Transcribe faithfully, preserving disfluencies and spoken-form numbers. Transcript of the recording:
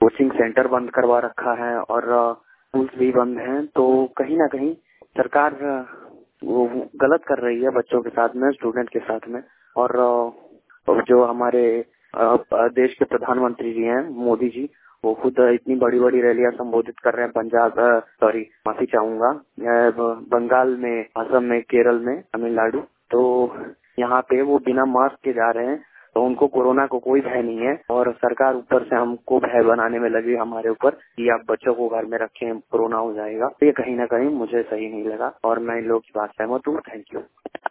Coaching centre बंद करवा रखा है और स्कूल्स भी बंद हैं। तो कहीं ना कहीं सरकार वो गलत कर रही है बच्चों के साथ में, स्टूडेंट के साथ में। और जो हमारे देश के प्रधानमंत्री जी हैं, मोदी जी, वो खुद इतनी बड़ी बड़ी रैलियां संबोधित कर रहे हैं पंजाब, सॉरी माफी चाहूंगा, बंगाल में, असम में, केरल में, तमिलनाडु। तो यहाँ पे वो बिना मास्क के जा रहे हैं, तो उनको कोरोना को कोई भय नहीं है। और सरकार ऊपर से हमको भय बनाने में लगी हमारे ऊपर कि आप बच्चों को घर में रखें, कोरोना हो जाएगा। ये कहीं ना कहीं मुझे सही नहीं लगा और मैं इन लोगों की बात सहमत हूँ। Thank you.